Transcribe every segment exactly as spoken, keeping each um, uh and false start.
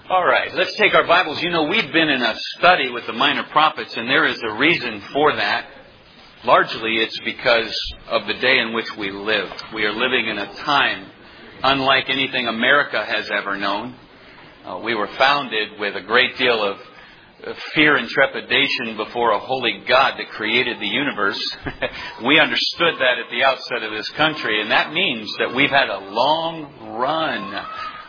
All right, let's take our Bibles. You know, we've been in a study with the minor prophets, and there is a reason for that. Largely, it's because of the day in which we live. We are living in a time unlike anything America has ever known. Uh, we were founded with a great deal of fear and trepidation before a holy God that created the universe. We understood that at the outset of this country, and that means that we've had a long run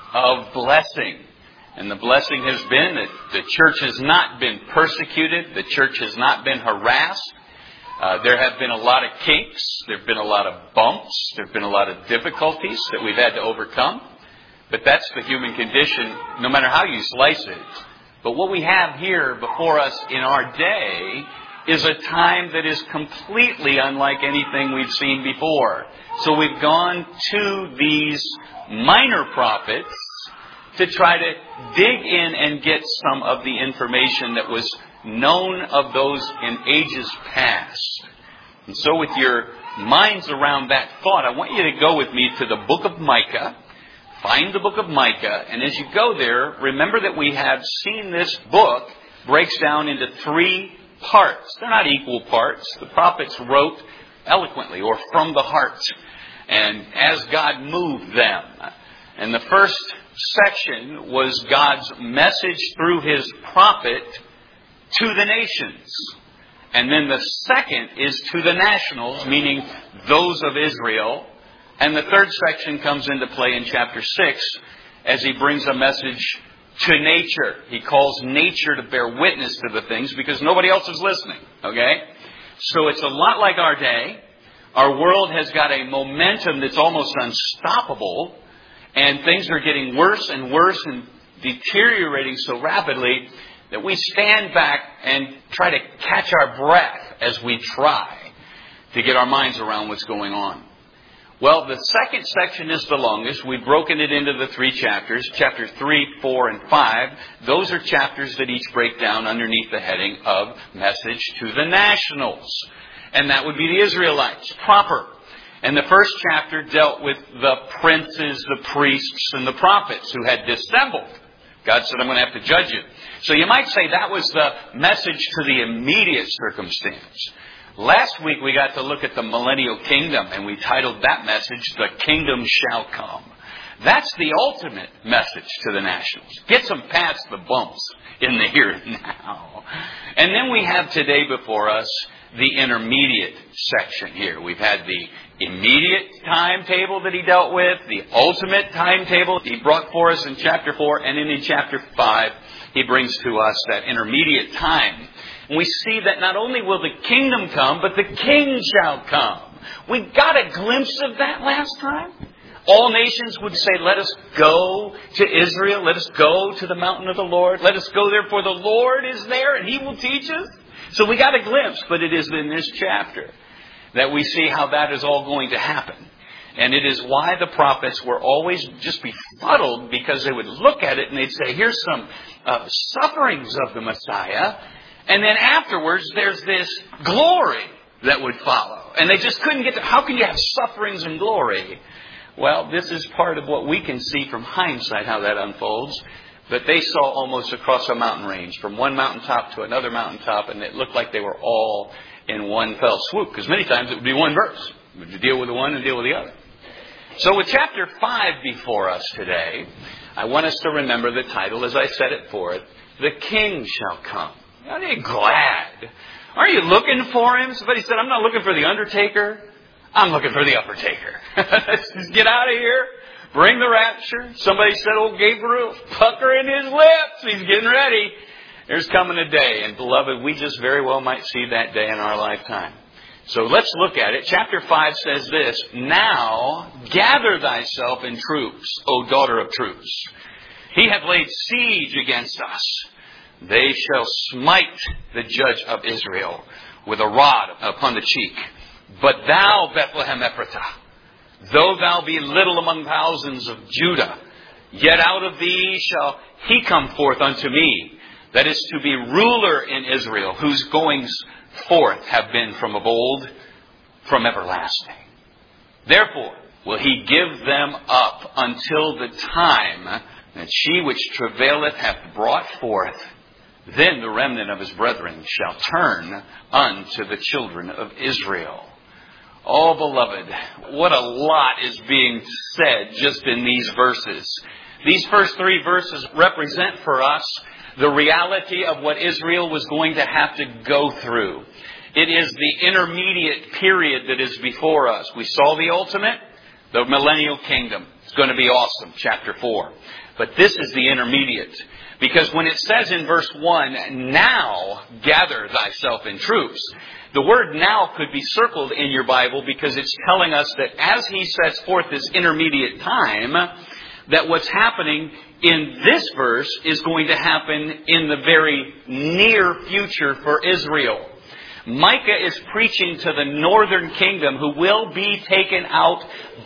of blessing. And the blessing has been that the church has not been persecuted. The church has not been harassed. Uh, there have been a lot of kinks. There have been a lot of bumps. There have been a lot of difficulties that we've had to overcome. But that's the human condition, no matter how you slice it. But what we have here before us in our day is a time that is completely unlike anything we've seen before. So we've gone to these minor prophets to try to dig in and get some of the information that was known of those in ages past. And so with your minds around that thought, I want you to go with me to the book of Micah. Find the book of Micah, and as you go there, remember that we have seen this book breaks down into three parts. They're not equal parts. The prophets wrote eloquently or from the heart, and as God moved them. And the first section was God's message through His prophet to the nations. And then the second is to the nationals, meaning those of Israel. And the third section comes into play in chapter six as he brings a message to nature. He calls nature to bear witness to the things because nobody else is listening. Okay? So it's a lot like our day. Our world has got a momentum that's almost unstoppable. And things are getting worse and worse and deteriorating so rapidly that we stand back and try to catch our breath as we try to get our minds around what's going on. Well, the second section is the longest. We've broken it into the three chapters, chapter three, four, and five. Those are chapters that each break down underneath the heading of Message to the Nationals. And that would be the Israelites proper. And the first chapter dealt with the princes, the priests, and the prophets who had dissembled. God said, I'm going to have to judge you. So you might say that was the message to the immediate circumstance. Last week we got to look at the millennial kingdom, and we titled that message, The Kingdom Shall Come. That's the ultimate message to the nationals. Gets them past the bumps in the here and now. And then we have today before us the intermediate section here. We've had the immediate timetable that he dealt with, the ultimate timetable he brought for us in chapter four, and then in chapter five he brings to us that intermediate time. And we see that not only will the kingdom come, but the king shall come. We got a glimpse of that last time. All nations would say, let us go to Israel. Let us go to the mountain of the Lord. Let us go there, for the Lord is there and He will teach us. So we got a glimpse, but it is in this chapter that we see how that is all going to happen. And it is why the prophets were always just befuddled, because they would look at it and they'd say, here's some uh, sufferings of the Messiah. And then afterwards, there's this glory that would follow. And they just couldn't get to, how can you have sufferings and glory? Well, this is part of what we can see from hindsight, how that unfolds. But they saw almost across a mountain range, from one mountaintop to another mountaintop, and it looked like they were all in one fell swoop. Because many times it would be one verse. Would you deal with the one and deal with the other? So with chapter five before us today, I want us to remember the title, as I said it forth, The King Shall Come. Aren't you glad? Aren't you looking for Him? Somebody said, I'm not looking for the undertaker. I'm looking for the uppertaker. Let's just get out of here. Bring the rapture. Somebody said, old Gabriel puckering his lips. He's getting ready. There's coming a day. And beloved, we just very well might see that day in our lifetime. So let's look at it. Chapter five says this, Now gather thyself in troops, O daughter of troops. He hath laid siege against us. They shall smite the judge of Israel with a rod upon the cheek. But thou, Bethlehem Ephratah, though thou be little among thousands of Judah, yet out of thee shall he come forth unto me, that is to be ruler in Israel, whose goings forth have been from of old, from everlasting. Therefore will he give them up until the time And she which travaileth hath brought forth. Then the remnant of his brethren shall turn unto the children of Israel. Oh, beloved, what a lot is being said just in these verses. These first three verses represent for us the reality of what Israel was going to have to go through. It is the intermediate period that is before us. We saw the ultimate, the millennial kingdom. It's going to be awesome, chapter four. But this is the intermediate. Because when it says in verse one, now gather thyself in troops, the word now could be circled in your Bible because it's telling us that as he sets forth this intermediate time, that what's happening in this verse is going to happen in the very near future for Israel. Micah is preaching to the northern kingdom who will be taken out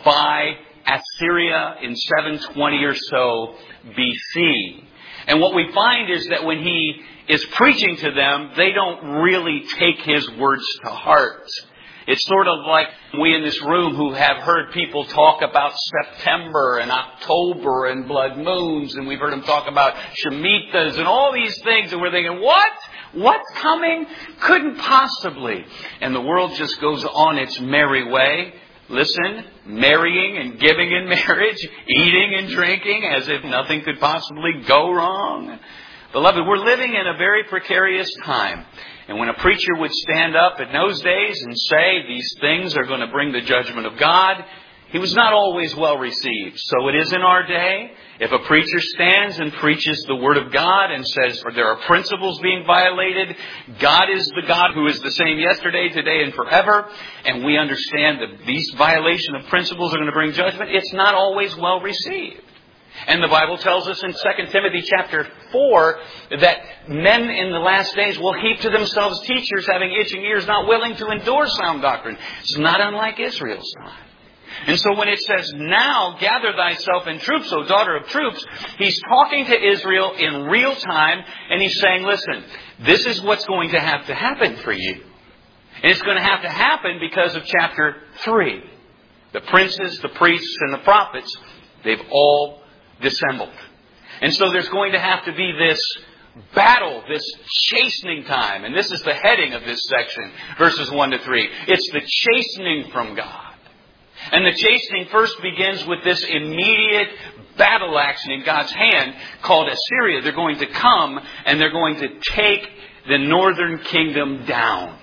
by Assyria in seven twenty or so B C. And what we find is that when he is preaching to them, they don't really take his words to heart. It's sort of like we in this room who have heard people talk about September and October and blood moons, and we've heard them talk about Shemitahs and all these things, and we're thinking, what? What's coming? Couldn't possibly. And the world just goes on its merry way. Listen, marrying and giving in marriage, eating and drinking as if nothing could possibly go wrong. Beloved, we're living in a very precarious time. And when a preacher would stand up in those days and say these things are going to bring the judgment of God, he was not always well received. So it is in our day. If a preacher stands and preaches the Word of God and says there are principles being violated, God is the God who is the same yesterday, today, and forever, and we understand that these violation of principles are going to bring judgment, it's not always well received. And the Bible tells us in Second Timothy chapter four that men in the last days will heap to themselves teachers having itching ears, not willing to endure sound doctrine. It's not unlike Israel's time. And so when it says, now gather thyself in troops, O daughter of troops, he's talking to Israel in real time, and he's saying, listen, this is what's going to have to happen for you. And it's going to have to happen because of chapter three. The princes, the priests, and the prophets, they've all dissembled. And so there's going to have to be this battle, this chastening time. And this is the heading of this section, verses one to three. It's the chastening from God. And the chastening first begins with this immediate battle action in God's hand called Assyria. They're going to come and they're going to take the northern kingdom down.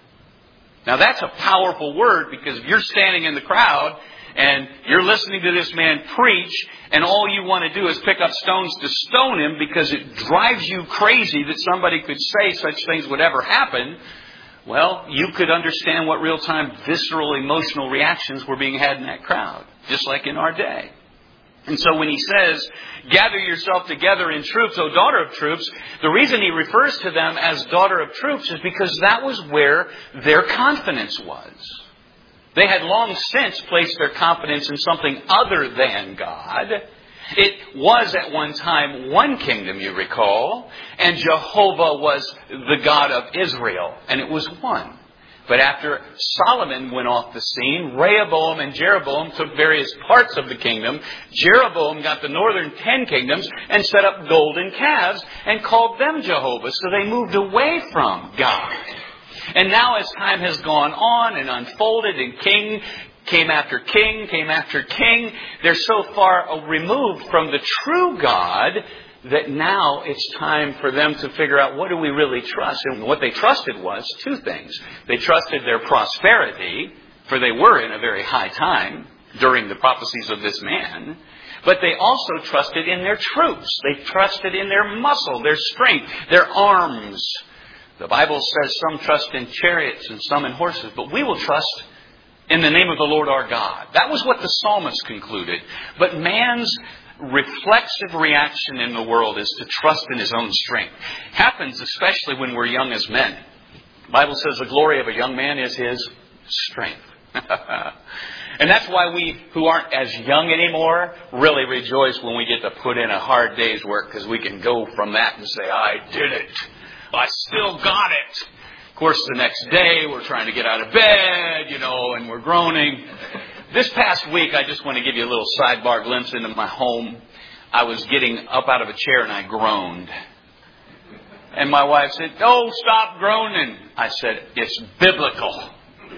Now that's a powerful word, because if you're standing in the crowd and you're listening to this man preach, and all you want to do is pick up stones to stone him because it drives you crazy that somebody could say such things would ever happen, well, you could understand what real-time visceral emotional reactions were being had in that crowd, just like in our day. And so when he says, gather yourself together in troops, O daughter of troops, the reason he refers to them as daughter of troops is because that was where their confidence was. They had long since placed their confidence in something other than God. It was at one time one kingdom, you recall, and Jehovah was the God of Israel, and it was one. But after Solomon went off the scene, Rehoboam and Jeroboam took various parts of the kingdom. Jeroboam got the northern ten kingdoms and set up golden calves and called them Jehovah. So they moved away from God. And now as time has gone on and unfolded and king came after king, came after king, they're so far removed from the true God that now it's time for them to figure out, what do we really trust? And what they trusted was two things. They trusted their prosperity, for they were in a very high time during the prophecies of this man. But they also trusted in their troops. They trusted in their muscle, their strength, their arms. The Bible says some trust in chariots and some in horses, but we will trust in the name of the Lord our God. That was what the psalmist concluded. But man's reflexive reaction in the world is to trust in his own strength. It happens especially when we're young as men. The Bible says the glory of a young man is his strength. And that's why we who aren't as young anymore really rejoice when we get to put in a hard day's work, because we can go from that and say, I did it. I still got it. Of course, the next day we're trying to get out of bed, you know, and we're groaning. This past week, I just want to give you a little sidebar glimpse into my home. I was getting up out of a chair and I groaned. And my wife said, "Oh, stop groaning." I said, "It's biblical."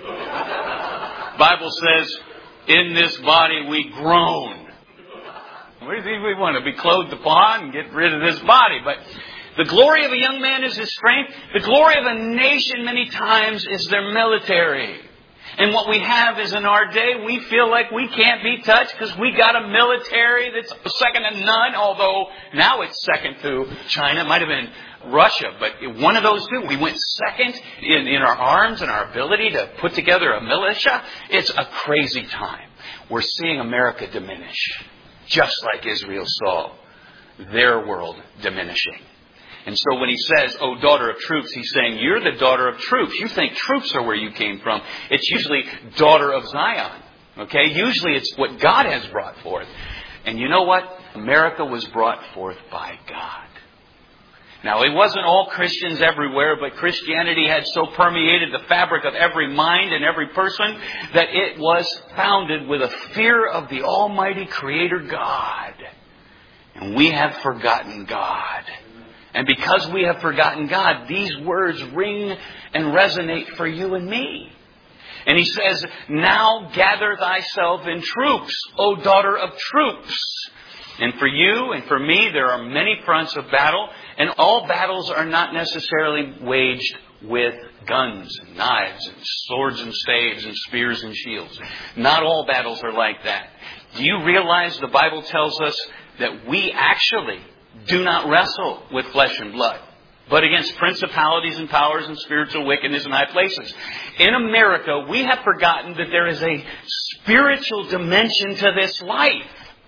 Bible says, in this body we groan. What do you think we want to be clothed upon and get rid of this body? But the glory of a young man is his strength. The glory of a nation many times is their military. And what we have is in our day, we feel like we can't be touched because we got a military that's second to none. Although now it's second to China. It might have been Russia, but one of those two. We went second in, in our arms and our ability to put together a militia. It's a crazy time. We're seeing America diminish, just like Israel saw their world diminishing. And so when he says, "Oh, daughter of troops," he's saying, you're the daughter of troops. You think troops are where you came from. It's usually daughter of Zion. Okay? Usually it's what God has brought forth. And you know what? America was brought forth by God. Now, it wasn't all Christians everywhere, but Christianity had so permeated the fabric of every mind and every person that it was founded with a fear of the Almighty Creator God. And we have forgotten God. And because we have forgotten God, these words ring and resonate for you and me. And he says, "Now gather thyself in troops, O daughter of troops." And for you and for me, there are many fronts of battle. And all battles are not necessarily waged with guns and knives and swords and staves and spears and shields. Not all battles are like that. Do you realize the Bible tells us that we actually do not wrestle with flesh and blood, but against principalities and powers and spiritual wickedness in high places? In America, we have forgotten that there is a spiritual dimension to this life.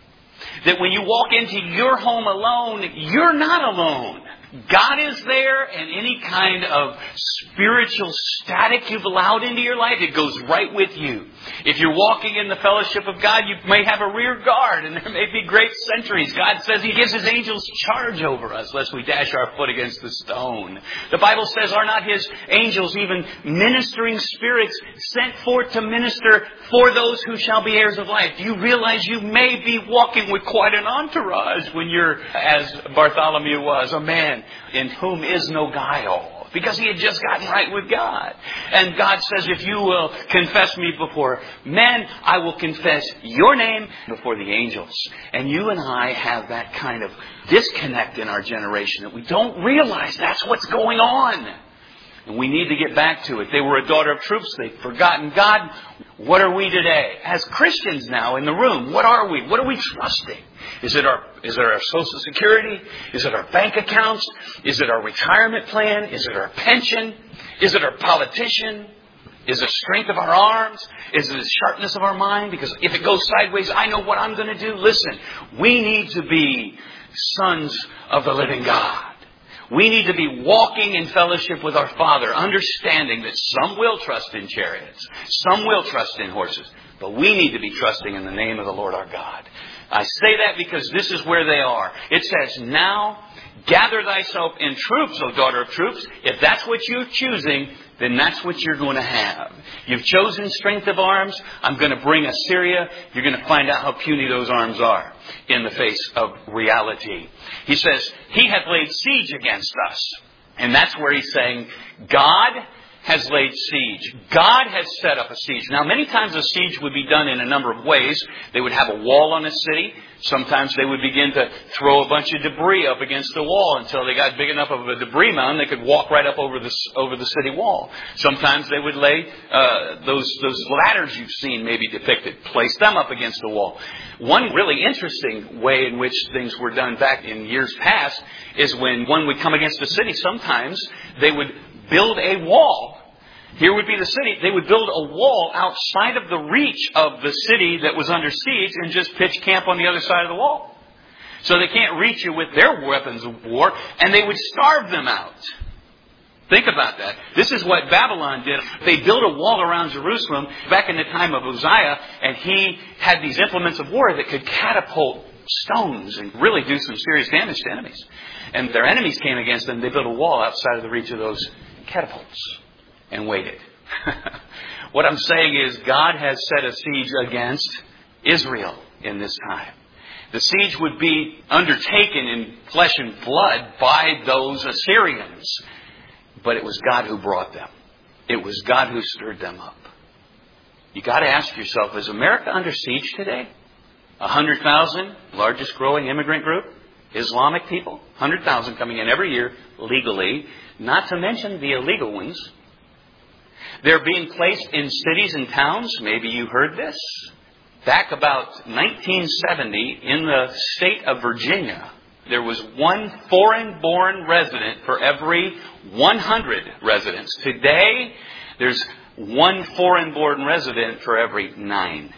That when you walk into your home alone, you're not alone. God is there, and any kind of spiritual static you've allowed into your life, it goes right with you. If you're walking in the fellowship of God, you may have a rear guard, and there may be great sentries. God says He gives His angels charge over us, lest we dash our foot against the stone. The Bible says, are not His angels even ministering spirits sent forth to minister for those who shall be heirs of life? Do you realize you may be walking with quite an entourage when you're, as Bartholomew was, a man in whom is no guile, because he had just gotten right with God. And God says, if you will confess me before men, I will confess your name before the angels. And you and I have that kind of disconnect in our generation that we don't realize that's what's going on. And we need to get back to it. They were a daughter of troops. They've forgotten God. What are we today? As Christians now in the room, what are we? What are we trusting? Is it our is it our Social Security? Is it our bank accounts? Is it our retirement plan? Is it our pension? Is it our politician? Is it strength of our arms? Is it the sharpness of our mind? Because if it goes sideways, I know what I'm going to do. Listen, we need to be sons of the living God. We need to be walking in fellowship with our Father, understanding that some will trust in chariots, some will trust in horses, but we need to be trusting in the name of the Lord our God. I say that because this is where they are. It says, now gather thyself in troops, O daughter of troops. If that's what you're choosing, then that's what you're going to have. You've chosen strength of arms. I'm going to bring Assyria. You're going to find out how puny those arms are in the face of reality. He says, He hath laid siege against us. And that's where he's saying, God has laid siege. God has set up a siege. Now, many times a siege would be done in a number of ways. They would have a wall on a city. Sometimes they would begin to throw a bunch of debris up against the wall until they got big enough of a debris mound they could walk right up over the over the city wall. Sometimes they would lay uh, those those ladders you've seen maybe depicted, place them up against the wall. One really interesting way in which things were done back in years past is when one would come against a city, sometimes they would build a wall. Here would be the city. They would build a wall outside of the reach of the city that was under siege and just pitch camp on the other side of the wall. So they can't reach you with their weapons of war, and they would starve them out. Think about that. This is what Babylon did. They built a wall around Jerusalem back in the time of Uzziah, and he had these implements of war that could catapult stones and really do some serious damage to enemies. And their enemies came against them. They built a wall outside of the reach of those catapults and waited. What I'm saying is God has set a siege against Israel in this time. The siege would be undertaken in flesh and blood by those Assyrians. But it was God who brought them. It was God who stirred them up. You got to ask yourself, is America under siege today? A hundred thousand, largest growing immigrant group, Islamic people, one hundred thousand coming in every year legally, not to mention the illegal ones. They're being placed in cities and towns. Maybe you heard this. Back about nineteen seventy, in the state of Virginia, there was one foreign-born resident for every one hundred residents. Today, there's one foreign-born resident for every nine.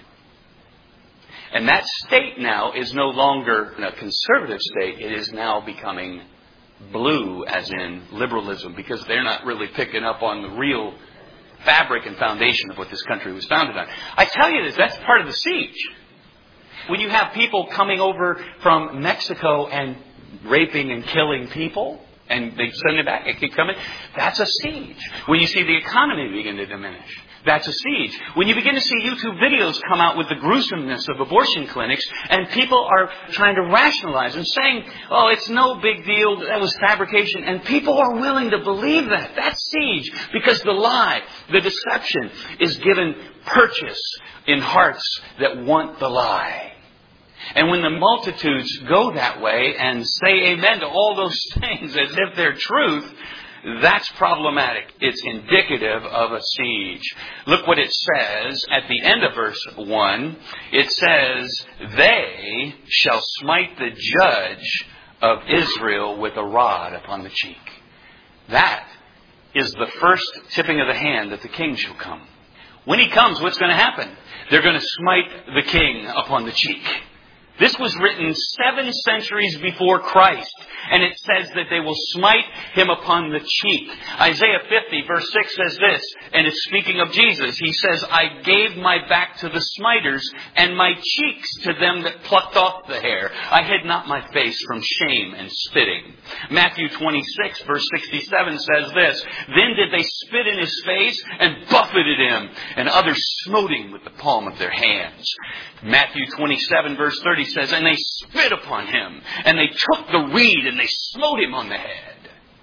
And that state now is no longer a conservative state. It is now becoming blue, as in liberalism, because they're not really picking up on the real fabric and foundation of what this country was founded on. I tell you this, that's part of the siege. When you have people coming over from Mexico and raping and killing people, and they send it back, it keep coming, that's a siege. When you see the economy begin to diminish, that's a siege. When you begin to see YouTube videos come out with the gruesomeness of abortion clinics, and people are trying to rationalize and saying, oh, it's no big deal, that was fabrication, and people are willing to believe that. That's siege, because the lie, the deception, is given purchase in hearts that want the lie. And when the multitudes go that way and say amen to all those things as if they're truth, that's problematic. It's indicative of a siege. Look what it says at the end of verse one. It says, they shall smite the judge of Israel with a rod upon the cheek. That is the first tipping of the hand that the king shall come. When he comes, what's going to happen? They're going to smite the king upon the cheek. This was written seven centuries before Christ. And it says that they will smite him upon the cheek. Isaiah fifty verse six says this, and it's speaking of Jesus. He says, I gave my back to the smiters, and my cheeks to them that plucked off the hair. I hid not my face from shame and spitting. Matthew twenty-six verse sixty-seven says this, then did they spit in his face and buffeted him, and others smote him with the palm of their hands. Matthew twenty-seven verse thirty says, and they spit upon him, and they took the reed, and they smote him on the head.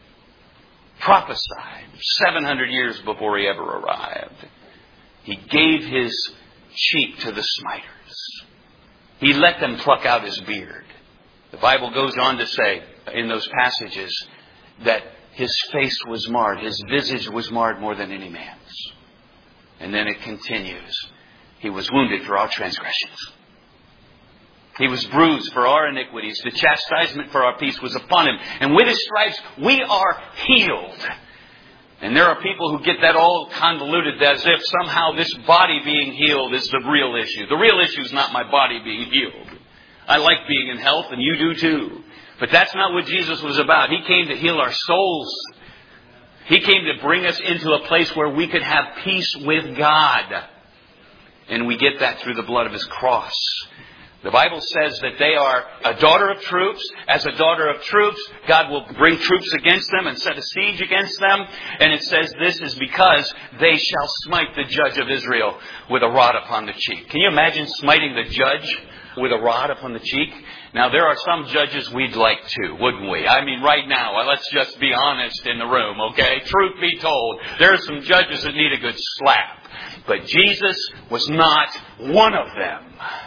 Prophesied seven hundred years before he ever arrived. He gave his cheek to the smiters. He let them pluck out his beard. The Bible goes on to say in those passages that his face was marred, his visage was marred more than any man's. And then it continues. He was wounded for our transgressions. He was bruised for our iniquities. The chastisement for our peace was upon him. And with his stripes, we are healed. And there are people who get that all convoluted as if somehow this body being healed is the real issue. The real issue is not my body being healed. I like being in health, and you do too. But that's not what Jesus was about. He came to heal our souls. He came to bring us into a place where we could have peace with God. And we get that through the blood of his cross. The Bible says that they are a daughter of troops. As a daughter of troops, God will bring troops against them and set a siege against them. And it says this is because they shall smite the judge of Israel with a rod upon the cheek. Can you imagine smiting the judge with a rod upon the cheek? Now, there are some judges we'd like to, wouldn't we? I mean, right now, well, let's just be honest in the room, okay? Truth be told, there are some judges that need a good slap. But Jesus was not one of them.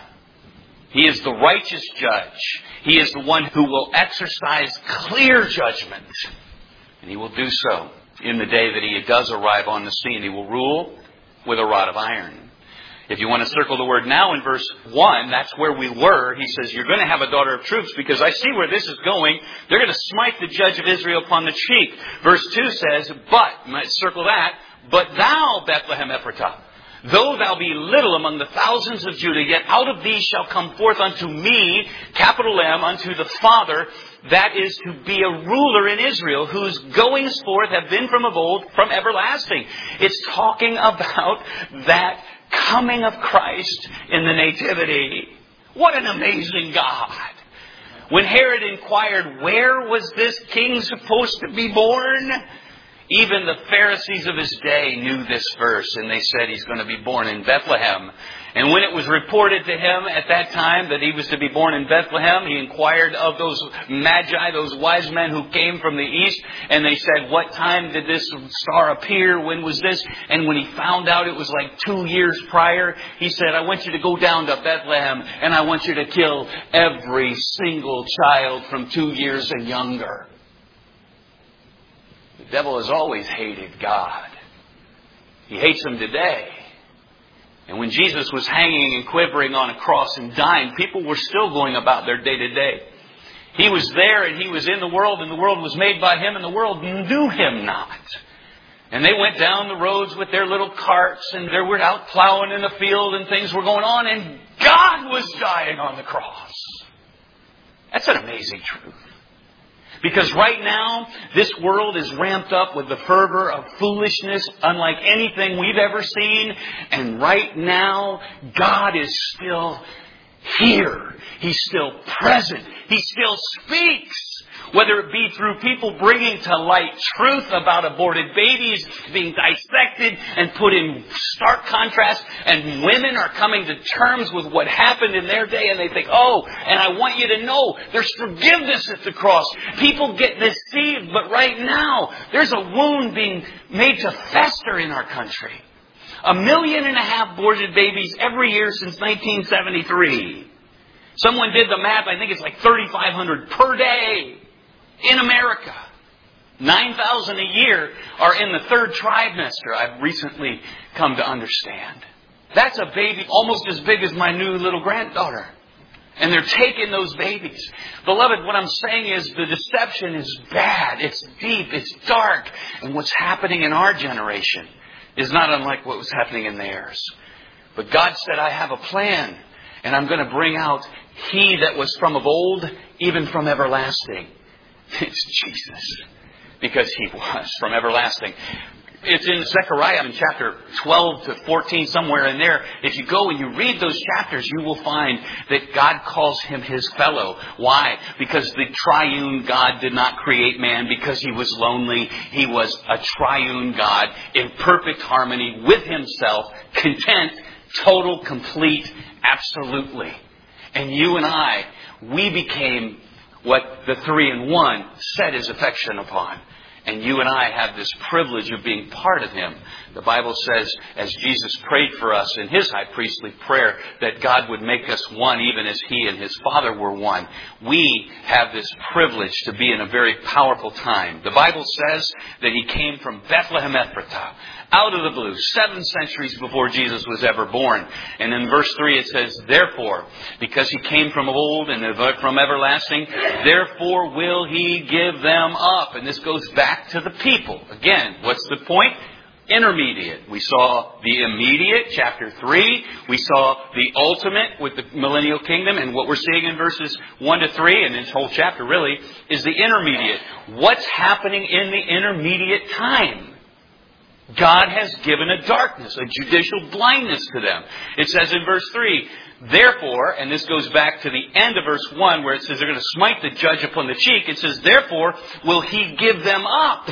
He is the righteous judge. He is the one who will exercise clear judgment. And he will do so in the day that he does arrive on the scene. He will rule with a rod of iron. If you want to circle the word now in verse one, that's where we were. He says, you're going to have a daughter of troops because I see where this is going. They're going to smite the judge of Israel upon the cheek. Verse two says, but, you might circle that, but thou, Bethlehem Ephratah, though thou be little among the thousands of Judah, yet out of thee shall come forth unto me, capital M, unto the Father, that is to be a ruler in Israel, whose goings forth have been from of old, from everlasting. It's talking about that coming of Christ in the Nativity. What an amazing God. When Herod inquired, where was this king supposed to be born? Even the Pharisees of his day knew this verse, and they said he's going to be born in Bethlehem. And when it was reported to him at that time that he was to be born in Bethlehem, he inquired of those magi, those wise men who came from the east, and they said, what time did this star appear? When was this? And when he found out it was like two years prior, he said, I want you to go down to Bethlehem, and I want you to kill every single child from two years and younger. The devil has always hated God. He hates him today. And when Jesus was hanging and quivering on a cross and dying, people were still going about their day to day. He was there and he was in the world, and the world was made by him, and the world knew him not. And they went down the roads with their little carts, and they were out plowing in the field, and things were going on, and God was dying on the cross. That's an amazing truth. Because right now, this world is ramped up with the fervor of foolishness unlike anything we've ever seen. And right now, God is still here. He's still present. He still speaks. Whether it be through people bringing to light truth about aborted babies being dissected and put in stark contrast, and women are coming to terms with what happened in their day, and they think, oh, and I want you to know there's forgiveness at the cross. People get deceived, but right now there's a wound being made to fester in our country. A million and a half aborted babies every year since nineteen seventy-three. Someone did the math, I think it's like thirty-five hundred per day. In America, nine thousand a year are in the third trimester, I've recently come to understand. That's a baby almost as big as my new little granddaughter. And they're taking those babies. Beloved, what I'm saying is the deception is bad. It's deep. It's dark. And what's happening in our generation is not unlike what was happening in theirs. But God said, I have a plan. And I'm going to bring out He that was from of old, even from everlasting. It's Jesus, because He was from everlasting. It's in Zechariah in chapter twelve to fourteen, somewhere in there. If you go and you read those chapters, you will find that God calls Him His fellow. Why? Because the triune God did not create man because He was lonely. He was a triune God in perfect harmony with Himself, content, total, complete, absolutely. And you and I, we became what the three in one set His affection upon. And you and I have this privilege of being part of Him. The Bible says, as Jesus prayed for us in His high priestly prayer, that God would make us one even as He and His Father were one. We have this privilege to be in a very powerful time. The Bible says that He came from Bethlehem Ephratah, out of the blue, seven centuries before Jesus was ever born. And in verse three it says, therefore, because He came from of old and from everlasting, therefore will He give them up. And this goes back to the people. Again, what's the point? Intermediate. We saw the immediate, chapter three. We saw the ultimate with the millennial kingdom. And what we're seeing in verses one to three, and this whole chapter really, is the intermediate. What's happening in the intermediate time? God has given a darkness, a judicial blindness to them. It says in verse three, therefore, and this goes back to the end of verse one where it says they're going to smite the judge upon the cheek. It says, therefore, will He give them up.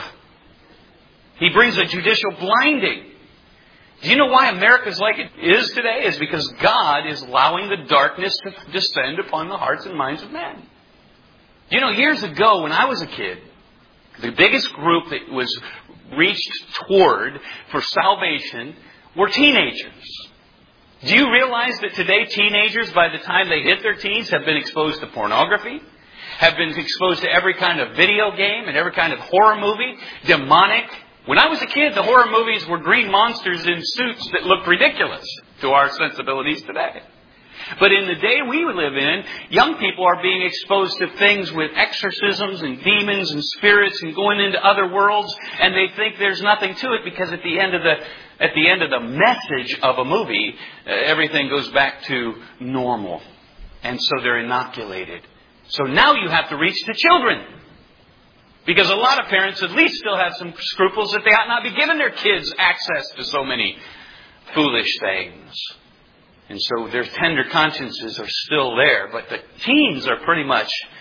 He brings a judicial blinding. Do you know why America's like it is today? Is because God is allowing the darkness to descend upon the hearts and minds of men. You know, years ago when I was a kid, the biggest group that was reached toward for salvation were teenagers. Do you realize that today teenagers, by the time they hit their teens, have been exposed to pornography, have been exposed to every kind of video game and every kind of horror movie, demonic? When I was a kid, the horror movies were green monsters in suits that looked ridiculous to our sensibilities today. But in the day we live in, young people are being exposed to things with exorcisms and demons and spirits and going into other worlds, and they think there's nothing to it because at the end of the at the end of the message of a movie, uh, everything goes back to normal. And so they're inoculated. So now you have to reach the children. Because a lot of parents at least still have some scruples that they ought not be giving their kids access to so many foolish things. And so their tender consciences are still there. But the teens are pretty much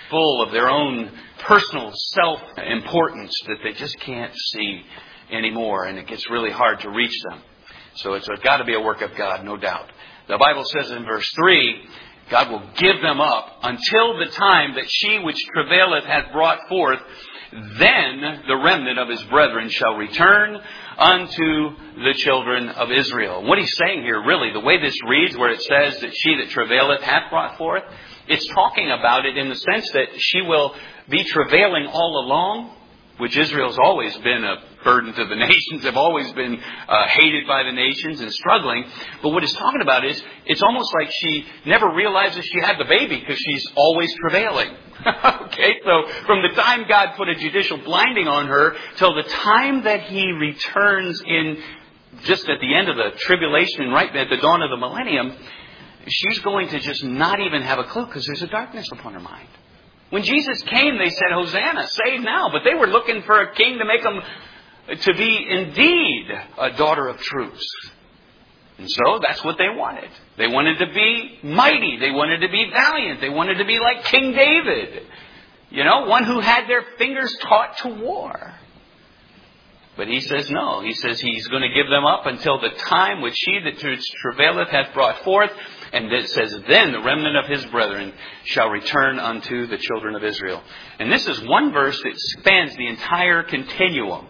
full of their own personal self-importance that they just can't see anymore, and it gets really hard to reach them. So it's got to be a work of God, no doubt. The Bible says in verse three, God will give them up until the time that she which travaileth hath brought forth. Then the remnant of his brethren shall return unto the children of Israel. What he's saying here, really, the way this reads, where it says that she that travaileth hath brought forth, it's talking about it in the sense that she will be travailing all along, which Israel's always been a burden to the nations, have always been uh, hated by the nations and struggling. But what it's talking about is, it's almost like she never realizes she had the baby because she's always travailing. Okay, so from the time God put a judicial blinding on her till the time that He returns in just at the end of the tribulation, right at the dawn of the millennium, she's going to just not even have a clue because there's a darkness upon her mind. When Jesus came, they said, Hosanna, save now. But they were looking for a king to make them to be indeed a daughter of truth. And so that's what they wanted. They wanted to be mighty. They wanted to be valiant. They wanted to be like King David. You know, one who had their fingers taught to war. But he says no. He says he's going to give them up until the time which she that travaileth hath brought forth. And it says, then the remnant of his brethren shall return unto the children of Israel. And this is one verse that spans the entire continuum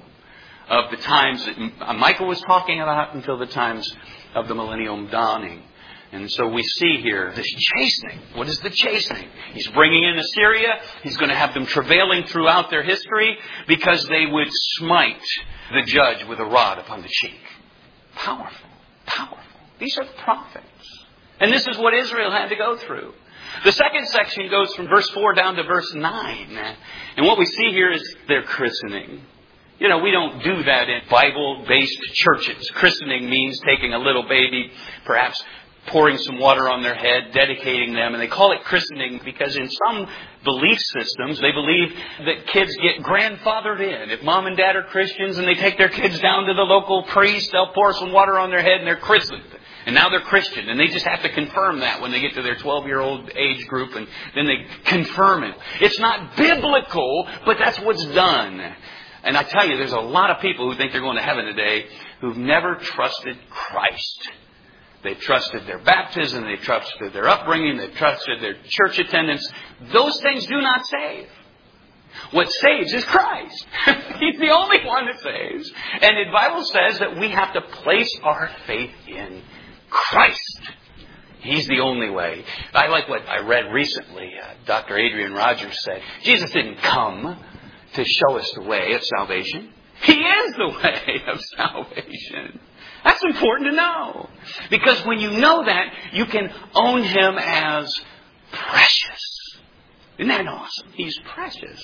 of the times that Michael was talking about until the times of the millennium dawning. And so we see here this chastening. What is the chastening? He's bringing in Assyria. He's going to have them travailing throughout their history because they would smite the judge with a rod upon the cheek. Powerful. Powerful. These are the prophets. And this is what Israel had to go through. The second section goes from verse four down to verse nine. And what we see here is their christening. You know, we don't do that in Bible-based churches. Christening means taking a little baby, perhaps pouring some water on their head, dedicating them. And they call it christening because in some belief systems, they believe that kids get grandfathered in. If mom and dad are Christians and they take their kids down to the local priest, they'll pour some water on their head and they're christened. And now they're Christian. And they just have to confirm that when they get to their twelve-year-old age group. And then they confirm it. It's not biblical, but that's what's done. And I tell you, there's a lot of people who think they're going to heaven today who've never trusted Christ. They've trusted their baptism. They've trusted their upbringing. They've trusted their church attendance. Those things do not save. What saves is Christ. He's the only one that saves. And the Bible says that we have to place our faith in Christ. He's the only way. I like what I read recently. Uh, Doctor Adrian Rogers said, Jesus didn't come to show us the way of salvation. He is the way of salvation. That's important to know. Because when you know that, you can own Him as precious. Isn't that awesome? He's precious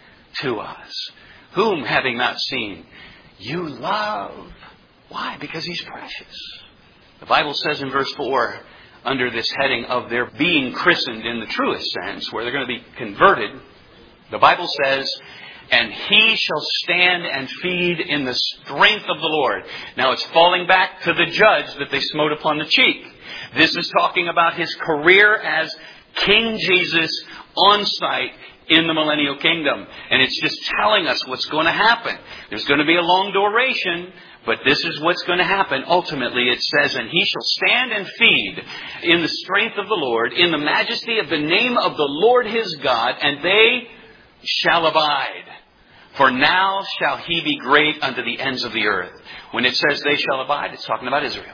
to us. Whom, having not seen, you love. Why? Because He's precious. The Bible says in verse four, under this heading of their being christened in the truest sense, where they're going to be converted, the Bible says, and he shall stand and feed in the strength of the Lord. Now it's falling back to the judge that they smote upon the cheek. This is talking about his career as King Jesus on site in the millennial kingdom. And it's just telling us what's going to happen. There's going to be a long duration, but this is what's going to happen. Ultimately, it says, and he shall stand and feed in the strength of the Lord, in the majesty of the name of the Lord his God, and they shall abide. For now shall he be great unto the ends of the earth. When it says they shall abide, it's talking about Israel.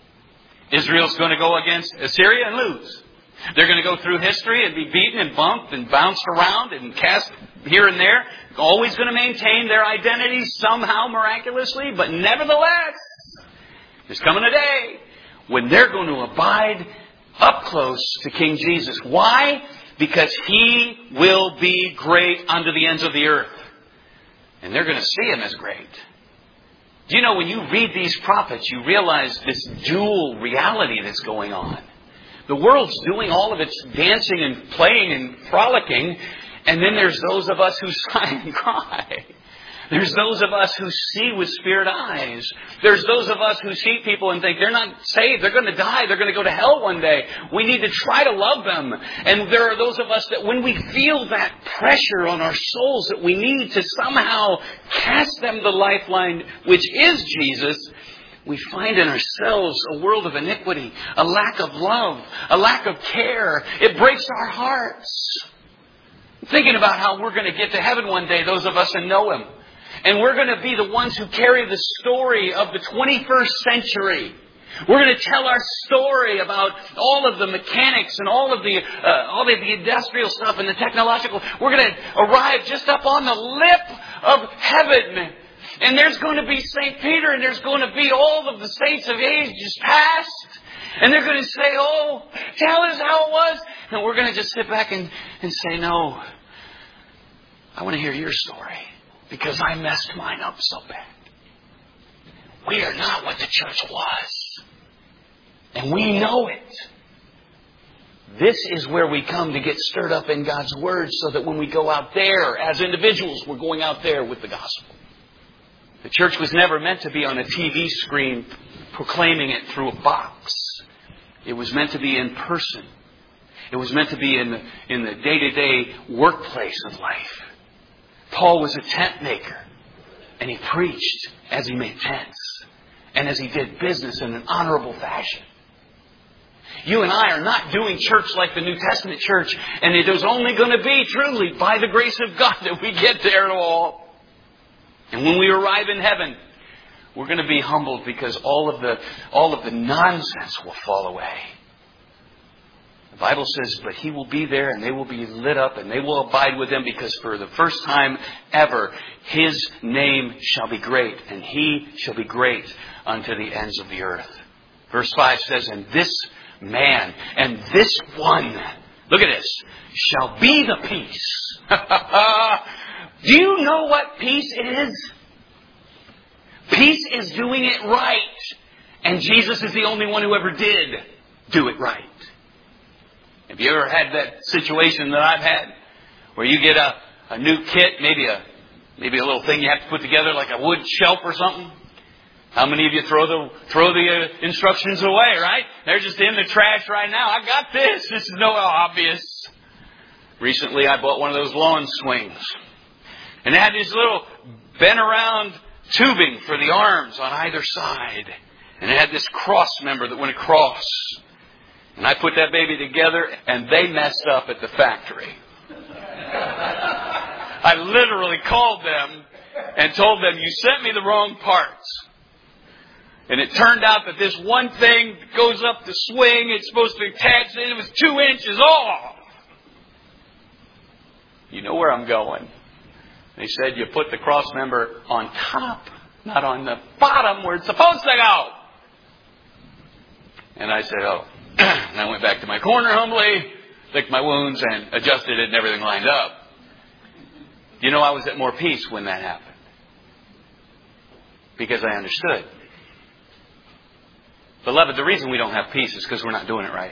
Israel's going to go against Assyria and lose. They're going to go through history and be beaten and bumped and bounced around and cast here and there. Always going to maintain their identity somehow miraculously. But nevertheless, there's coming a day when they're going to abide up close to King Jesus. Why? Because he will be great unto the ends of the earth. And they're going to see him as great. Do you know, when you read these prophets, you realize this dual reality that's going on. The world's doing all of its dancing and playing and frolicking. And then there's those of us who sigh and cry. There's those of us who see with spirit eyes. There's those of us who see people and think they're not saved. They're going to die. They're going to go to hell one day. We need to try to love them. And there are those of us that when we feel that pressure on our souls that we need to somehow cast them the lifeline, which is Jesus, we find in ourselves a world of iniquity, a lack of love, a lack of care. It breaks our hearts. Thinking about how we're going to get to heaven one day, those of us who know Him. And we're going to be the ones who carry the story of the twenty-first century. We're going to tell our story about all of the mechanics and all of the uh, all of the industrial stuff and the technological. We're going to arrive just up on the lip of heaven. And there's going to be Saint Peter and there's going to be all of the saints of ages past. And they're going to say, oh, tell us how it was. And we're going to just sit back and, and say, no, I want to hear your story because I messed mine up so bad. We are not what the church was. And we know it. This is where we come to get stirred up in God's Word so that when we go out there as individuals, we're going out there with the gospel. The church was never meant to be on a T V screen proclaiming it through a box. It was meant to be in person. It was meant to be in the, in the day-to-day workplace of life. Paul was a tent maker. And he preached as he made tents. And as he did business in an honorable fashion. You and I are not doing church like the New Testament church. And it is only going to be truly by the grace of God that we get there at all. And when we arrive in heaven, we're going to be humbled because all of the all of the nonsense will fall away. The Bible says, but He will be there and they will be lit up and they will abide with Him because for the first time ever, His name shall be great and He shall be great unto the ends of the earth. Verse five says, and this man and this one, look at this, shall be the peace. Do you know what peace is? Peace is doing it right. And Jesus is the only one who ever did do it right. Have you ever had that situation that I've had? Where you get a, a new kit, maybe a maybe a little thing you have to put together like a wood shelf or something? How many of you throw the throw the uh, instructions away, right? They're just in the trash right now. I got this. This is no obvious. Recently I bought one of those lawn swings. And it had this little bent around tubing for the arms on either side. And it had this cross member that went across. And I put that baby together and they messed up at the factory. I literally called them and told them, you sent me the wrong parts. And it turned out that this one thing goes up the swing, it's supposed to attach, and it was two inches off. You know where I'm going. They said you put the cross member on top, not on the bottom where it's supposed to go. And I said, oh. And I went back to my corner humbly, licked my wounds, and adjusted it, and everything lined up. You know, I was at more peace when that happened. Because I understood. Beloved, the reason we don't have peace is because we're not doing it right.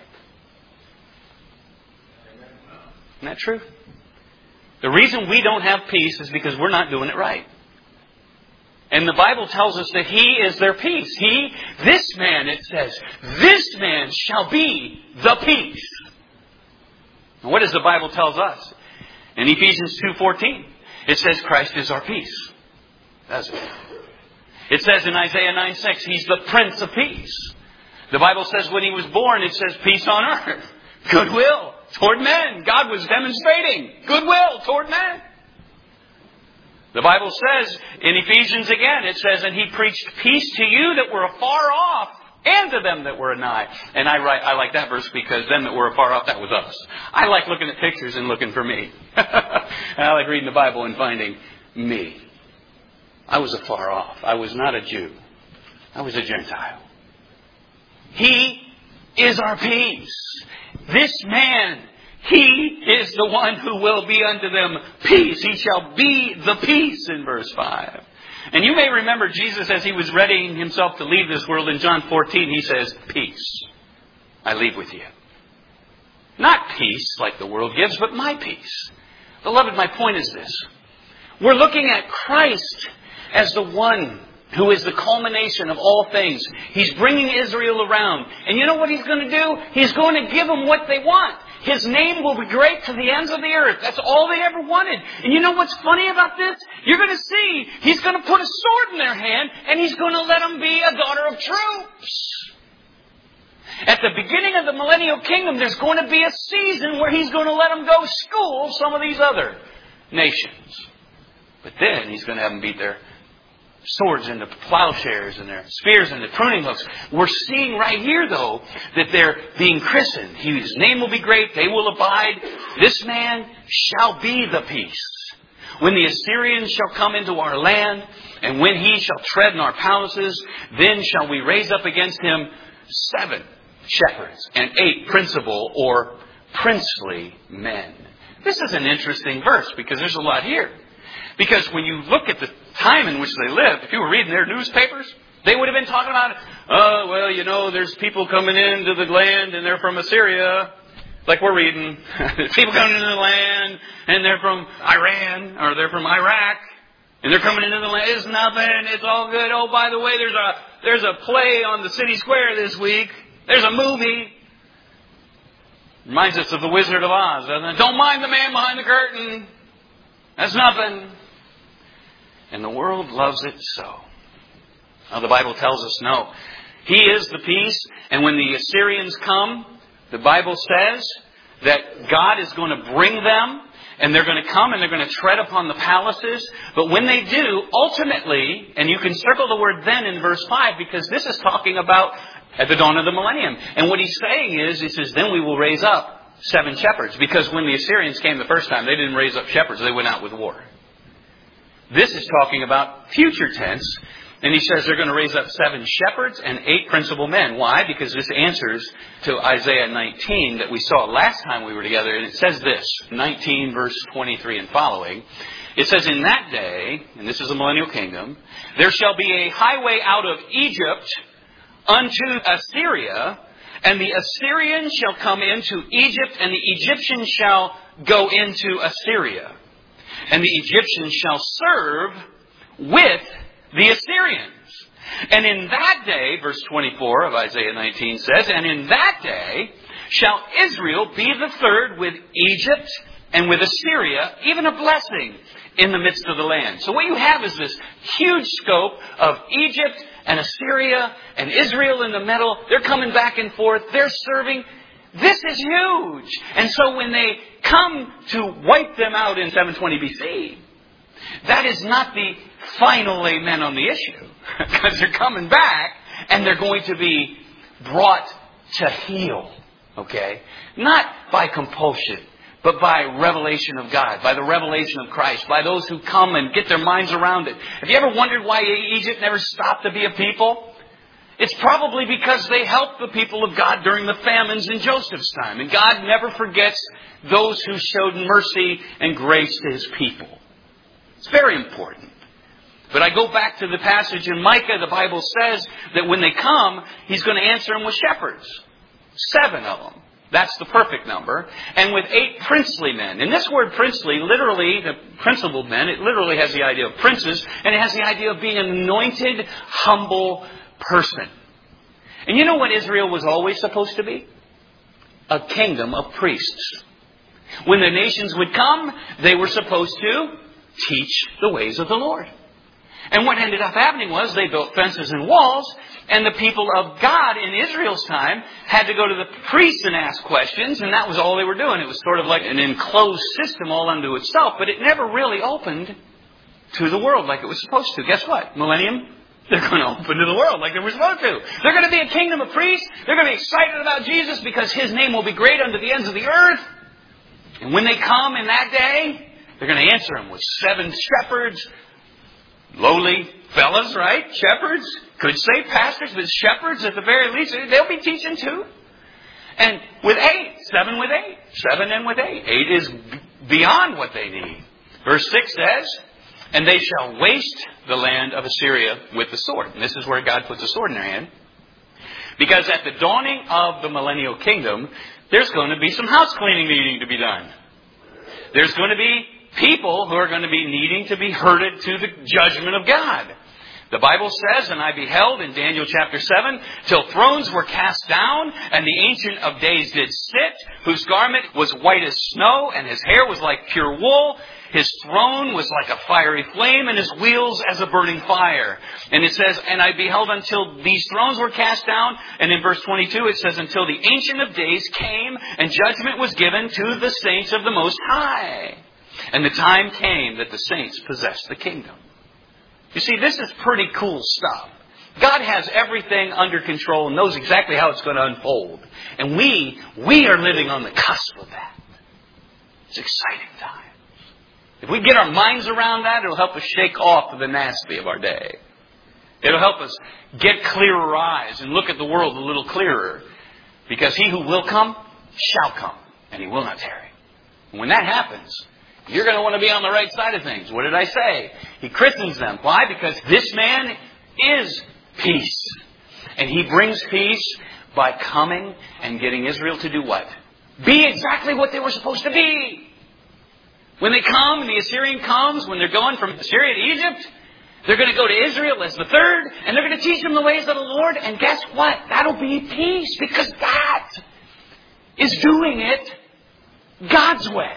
Isn't that true? The reason we don't have peace is because we're not doing it right. And the Bible tells us that He is their peace. He, this man, it says, this man shall be the peace. And what does the Bible tell us? In Ephesians two fourteen, it says Christ is our peace. Does it? It says in Isaiah nine six, He's the Prince of Peace. The Bible says when He was born, it says peace on earth. Goodwill toward men. God was demonstrating goodwill toward men. The Bible says in Ephesians again, it says, and He preached peace to you that were afar off and to them that were nigh. And I write, I like that verse because them that were afar off, that was us. I like looking at pictures and looking for me. And I like reading the Bible and finding me. I was afar off. I was not a Jew. I was a Gentile. He is our peace. This man, He is the one who will be unto them peace. He shall be the peace in verse five. And you may remember Jesus as He was readying Himself to leave this world in John fourteen. He says, peace I leave with you. Not peace like the world gives, but my peace. Beloved, my point is this. We're looking at Christ as the one who is the culmination of all things. He's bringing Israel around. And you know what He's going to do? He's going to give them what they want. His name will be great to the ends of the earth. That's all they ever wanted. And you know what's funny about this? You're going to see He's going to put a sword in their hand and He's going to let them be a daughter of troops. At the beginning of the millennial kingdom, there's going to be a season where He's going to let them go school some of these other nations. But then He's going to have them beat their swords into plowshares and their spears into pruning hooks. We're seeing right here, though, that they're being christened. His name will be great. They will abide. This man shall be the peace. When the Assyrians shall come into our land, and when he shall tread in our palaces, then shall we raise up against him seven shepherds and eight principal or princely men. This is an interesting verse because there's a lot here. Because when you look at the time in which they lived, if you were reading their newspapers, they would have been talking about, oh, well, you know, there's people coming into the land and they're from Assyria. Like we're reading. There's people coming into the land and they're from Iran or they're from Iraq. And they're coming into the land. It's nothing. It's all good. Oh, by the way, there's a there's a play on the city square this week. There's a movie. Reminds us of The Wizard of Oz, doesn't it? Don't mind the man behind the curtain. That's nothing. And the world loves it so. Now the Bible tells us no. He is the peace. And when the Assyrians come, the Bible says that God is going to bring them. And they're going to come and they're going to tread upon the palaces. But when they do, ultimately, and you can circle the word then in verse five, because this is talking about at the dawn of the millennium. And what he's saying is, he says, then we will raise up seven shepherds. Because when the Assyrians came the first time, they didn't raise up shepherds. They went out with war. This is talking about future tense. And he says they're going to raise up seven shepherds and eight principal men. Why? Because this answers to Isaiah nineteen that we saw last time we were together. And it says this, nineteen verse twenty-three and following. It says, in that day, and this is the millennial kingdom, there shall be a highway out of Egypt unto Assyria, and the Assyrians shall come into Egypt, and the Egyptians shall go into Assyria. And the Egyptians shall serve with the Assyrians. And in that day, verse twenty-four of Isaiah nineteen says, and in that day shall Israel be the third with Egypt and with Assyria, even a blessing in the midst of the land. So what you have is this huge scope of Egypt and Assyria and Israel in the middle. They're coming back and forth. They're serving. This is huge. And so when they come to wipe them out in seven twenty B C, that is not the final amen on the issue. Because they're coming back and they're going to be brought to heel. Okay? Not by compulsion, but by revelation of God, by the revelation of Christ, by those who come and get their minds around it. Have you ever wondered why Egypt never stopped to be a people? It's probably because they helped the people of God during the famines in Joseph's time. And God never forgets those who showed mercy and grace to His people. It's very important. But I go back to the passage in Micah. The Bible says that when they come, He's going to answer them with shepherds. Seven of them. That's the perfect number. And with eight princely men. And this word princely, literally, the principal men, it literally has the idea of princes. And it has the idea of being an anointed, humble person. And you know what Israel was always supposed to be? A kingdom of priests. When the nations would come, they were supposed to teach the ways of the Lord. And what ended up happening was they built fences and walls, and the people of God in Israel's time had to go to the priests and ask questions, and that was all they were doing. It was sort of like an enclosed system all unto itself, but it never really opened to the world like it was supposed to. Guess what? Millennium? They're going to open to the world like they were supposed to. They're going to be a kingdom of priests. They're going to be excited about Jesus because His name will be great unto the ends of the earth. And when they come in that day, they're going to answer Him with seven shepherds. Lowly fellas, right? Shepherds. Could say pastors, but shepherds at the very least. They'll be teaching too. And with eight. Seven with eight. Seven and with eight. Eight is beyond what they need. Verse six says, and they shall waste the land of Assyria with the sword. And this is where God puts a sword in their hand. Because at the dawning of the millennial kingdom, there's going to be some house cleaning needing to be done. There's going to be people who are going to be needing to be herded to the judgment of God. The Bible says, and I beheld in Daniel chapter seven, till thrones were cast down, and the Ancient of Days did sit, whose garment was white as snow, and his hair was like pure wool. His throne was like a fiery flame, and his wheels as a burning fire. And it says, and I beheld until these thrones were cast down. And in verse twenty-two it says, until the Ancient of Days came, and judgment was given to the saints of the Most High. And the time came that the saints possessed the kingdom. You see, this is pretty cool stuff. God has everything under control and knows exactly how it's going to unfold. And we, we are living on the cusp of that. It's exciting time. If we get our minds around that, it'll help us shake off the nasty of our day. It'll help us get clearer eyes and look at the world a little clearer. Because he who will come shall come, and he will not tarry. And when that happens, you're going to want to be on the right side of things. What did I say? He christens them. Why? Because this man is peace. And he brings peace by coming and getting Israel to do what? Be exactly what they were supposed to be. When they come, and the Assyrian comes, when they're going from Assyria to Egypt, they're going to go to Israel as the third, and they're going to teach them the ways of the Lord. And guess what? That'll be peace, because that is doing it God's way.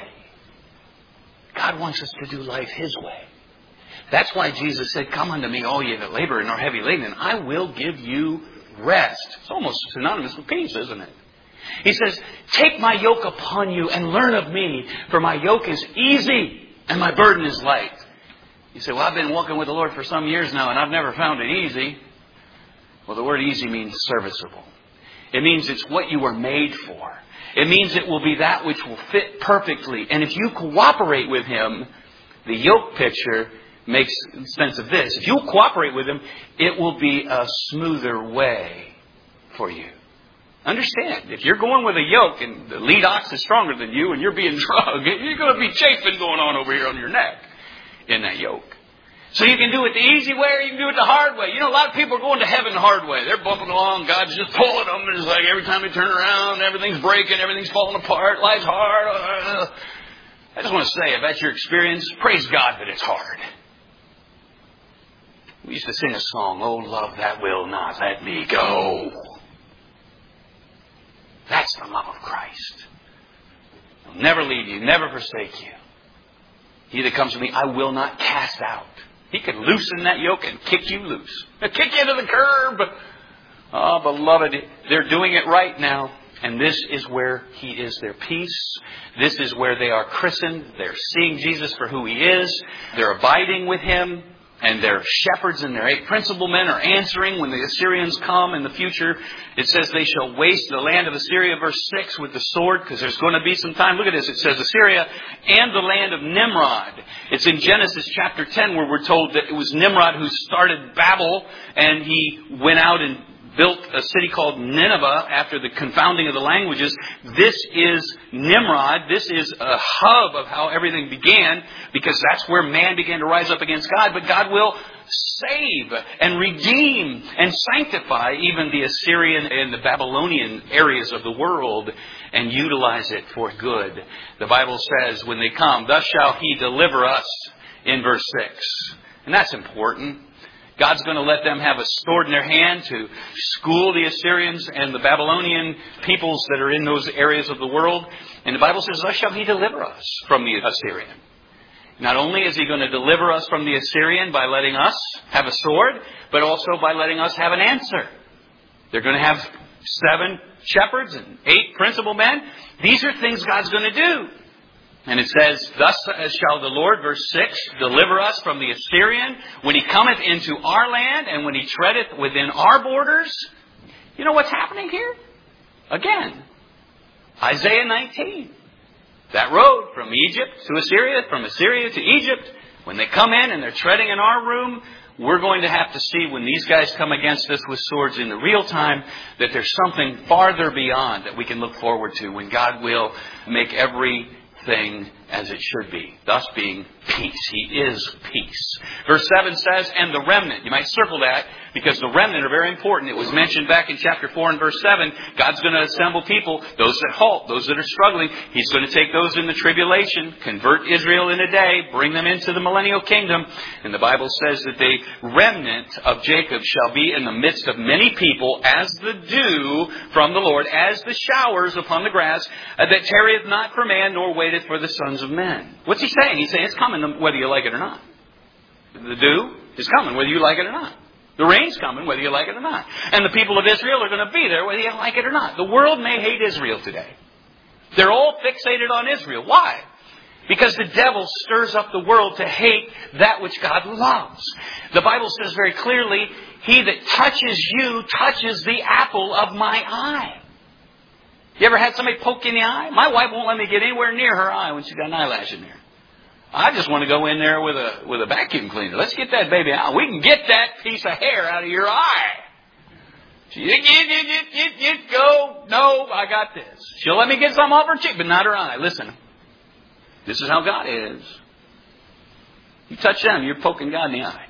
God wants us to do life His way. That's why Jesus said, come unto me, all ye that labor and are heavy laden, and I will give you rest. It's almost synonymous with peace, isn't it? He says, take my yoke upon you and learn of me, for my yoke is easy and my burden is light. You say, well, I've been walking with the Lord for some years now and I've never found it easy. Well, the word easy means serviceable. It means it's what you were made for. It means it will be that which will fit perfectly. And if you cooperate with Him, the yoke picture makes sense of this. If you cooperate with Him, it will be a smoother way for you. Understand, if you're going with a yoke and the lead ox is stronger than you and you're being drugged, you're going to be chafing going on over here on your neck in that yoke. So you can do it the easy way or you can do it the hard way. You know, a lot of people are going to heaven the hard way. They're bumping along. God's just pulling them. It's like every time they turn around, everything's breaking, everything's falling apart. Life's hard. I just want to say, if that's your experience, praise God that it's hard. We used to sing a song, oh, love that will not let me go. That's the love of Christ. He'll never leave you, never forsake you. He that comes to me, I will not cast out. He can loosen that yoke and kick you loose. He'll kick you to the curb. Oh, beloved, they're doing it right now. And this is where He is their peace. This is where they are christened. They're seeing Jesus for who He is. They're abiding with Him. And their shepherds and their eight principal men are answering when the Assyrians come in the future. It says they shall waste the land of Assyria, verse six, with the sword, because there's going to be some time. Look at this. It says Assyria and the land of Nimrod. It's in Genesis chapter ten where we're told that it was Nimrod who started Babel, and he went out and built a city called Nineveh after the confounding of the languages. This is Nimrod. This is a hub of how everything began, because that's where man began to rise up against God. But God will save and redeem and sanctify even the Assyrian and the Babylonian areas of the world and utilize it for good. The Bible says when they come, thus shall He deliver us, in verse six. And that's important. God's going to let them have a sword in their hand to school the Assyrians and the Babylonian peoples that are in those areas of the world. And the Bible says, thus shall He deliver us from the Assyrian. Not only is He going to deliver us from the Assyrian by letting us have a sword, but also by letting us have an answer. They're going to have seven shepherds and eight principal men. These are things God's going to do. And it says, thus shall the Lord, verse six, deliver us from the Assyrian when He cometh into our land and when He treadeth within our borders. You know what's happening here? Again, Isaiah nineteen. That road from Egypt to Assyria, from Assyria to Egypt, when they come in and they're treading in our room, we're going to have to see when these guys come against us with swords in the real time that there's something farther beyond that we can look forward to when God will make every thing as it should be, thus being peace. He is peace. Verse seven says, and the remnant. You might circle that because the remnant are very important. It was mentioned back in chapter four and verse seven. God's going to assemble people, those that halt, those that are struggling. He's going to take those in the tribulation, convert Israel in a day, bring them into the millennial kingdom. And the Bible says that the remnant of Jacob shall be in the midst of many people as the dew from the Lord, as the showers upon the grass, uh, that tarrieth not for man, nor waiteth for the sons of men. What's he saying? He's saying it's coming whether you like it or not. The dew is coming whether you like it or not. The rain's coming whether you like it or not. And the people of Israel are going to be there whether you like it or not. The world may hate Israel today. They're all fixated on Israel. Why? Because the devil stirs up the world to hate that which God loves. The Bible says very clearly, he that touches you touches the apple of my eye. You ever had somebody poke you in the eye? My wife won't let me get anywhere near her eye when she's got an eyelash in there. I just want to go in there with a with a vacuum cleaner. Let's get that baby out. We can get that piece of hair out of your eye. She, you, you, you, you, you, go, no, I got this. She'll let me get some off her cheek, but not her eye. Listen, this is how God is. You touch them, you're poking God in the eye.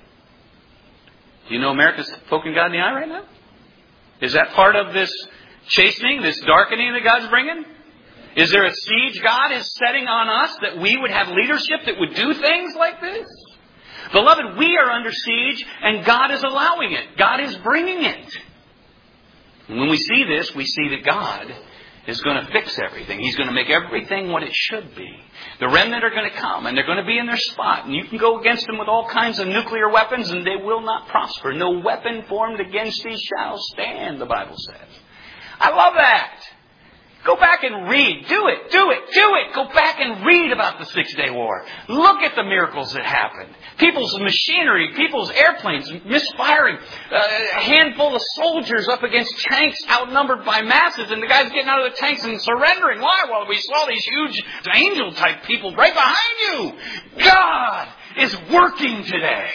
Do you know America's poking God in the eye right now? Is that part of this chastening, this darkening that God's bringing? Is there a siege God is setting on us that we would have leadership that would do things like this? Beloved, we are under siege and God is allowing it. God is bringing it. And when we see this, we see that God is going to fix everything. He's going to make everything what it should be. The remnant are going to come and they're going to be in their spot. And you can go against them with all kinds of nuclear weapons and they will not prosper. No weapon formed against thee shall stand, the Bible says. I love that. Go back and read. Do it. Do it. Do it. Go back and read about the Six-Day War. Look at the miracles that happened. People's machinery, people's airplanes misfiring. Uh, a handful of soldiers up against tanks outnumbered by masses. And the guys getting out of the tanks and surrendering. Why? Well, we saw these huge angel-type people right behind you. God is working today.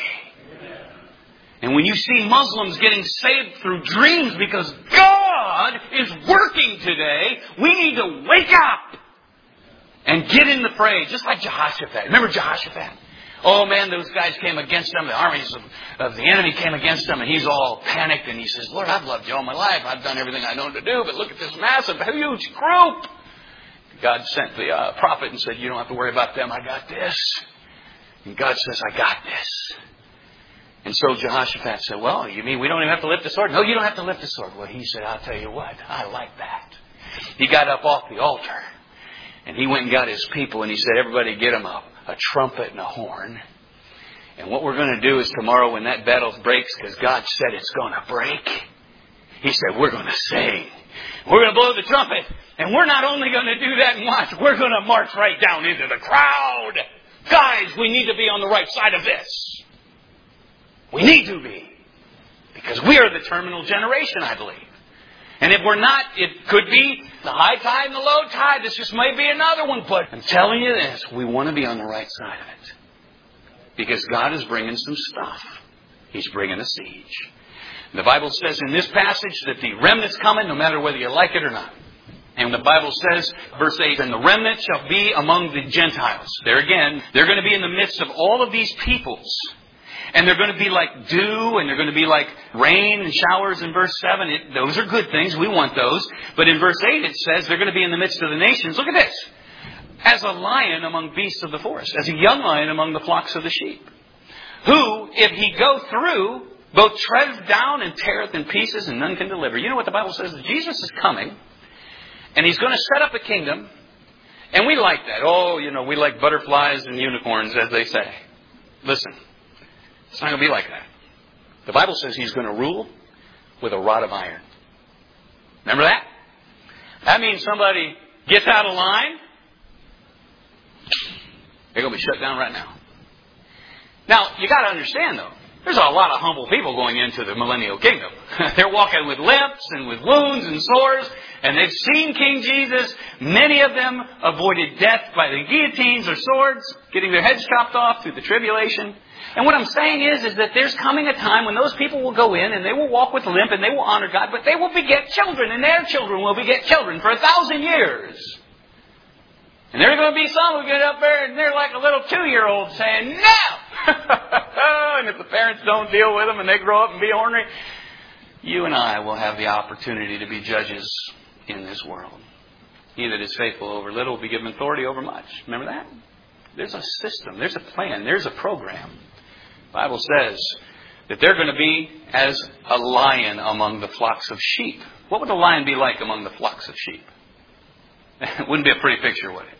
And when you see Muslims getting saved through dreams because God is working today, we need to wake up and get in the fray, just like Jehoshaphat. Remember Jehoshaphat? Oh man, those guys came against him. The armies of, of the enemy came against him, and he's all panicked. And he says, Lord, I've loved you all my life. I've done everything I know to do, but look at this massive, huge group. God sent the uh, prophet and said, you don't have to worry about them. I got this. And God says, I got this. And so Jehoshaphat said, well, you mean we don't even have to lift the sword? No, you don't have to lift the sword. Well, he said, I'll tell you what, I like that. He got up off the altar and he went and got his people and he said, everybody get him a, a trumpet and a horn. And what we're going to do is tomorrow when that battle breaks, because God said it's going to break, he said, we're going to sing. We're going to blow the trumpet. And we're not only going to do that and watch, we're going to march right down into the crowd. Guys, we need to be on the right side of this. We need to be. Because we are the terminal generation, I believe. And if we're not, it could be the high tide and the low tide. This just may be another one. But I'm telling you this, we want to be on the right side of it. Because God is bringing some stuff. He's bringing a siege. The Bible says in this passage that the remnant's coming no matter whether you like it or not. And the Bible says, verse eight, and the remnant shall be among the Gentiles. There again, they're going to be in the midst of all of these peoples. And they're going to be like dew, and they're going to be like rain and showers in verse seven. It, those are good things. We want those. But in verse eight it says they're going to be in the midst of the nations. Look at this. As a lion among beasts of the forest. As a young lion among the flocks of the sheep. Who, if he go through, both treadeth down and teareth in pieces, and none can deliver. You know what the Bible says? That Jesus is coming, and he's going to set up a kingdom. And we like that. Oh, you know, we like butterflies and unicorns, as they say. Listen. It's not going to be like that. The Bible says he's going to rule with a rod of iron. Remember that? That means somebody gets out of line. They're going to be shut down right now. Now, you got to understand, though, there's a lot of humble people going into the millennial kingdom. They're walking with limps and with wounds and sores, and they've seen King Jesus. Many of them avoided death by the guillotines or swords, getting their heads chopped off through the tribulation. And what I'm saying is, is that there's coming a time when those people will go in and they will walk with limp and they will honor God, but they will beget children and their children will beget children for a thousand years. And there are going to be some who get up there and they're like a little two-year-old saying, no! And if the parents don't deal with them and they grow up and be ornery, you and I will have the opportunity to be judges in this world. He that is faithful over little will be given authority over much. Remember that? There's a system. There's a plan. There's a program. The Bible says that they're going to be as a lion among the flocks of sheep. What would a lion be like among the flocks of sheep? It wouldn't be a pretty picture, would it?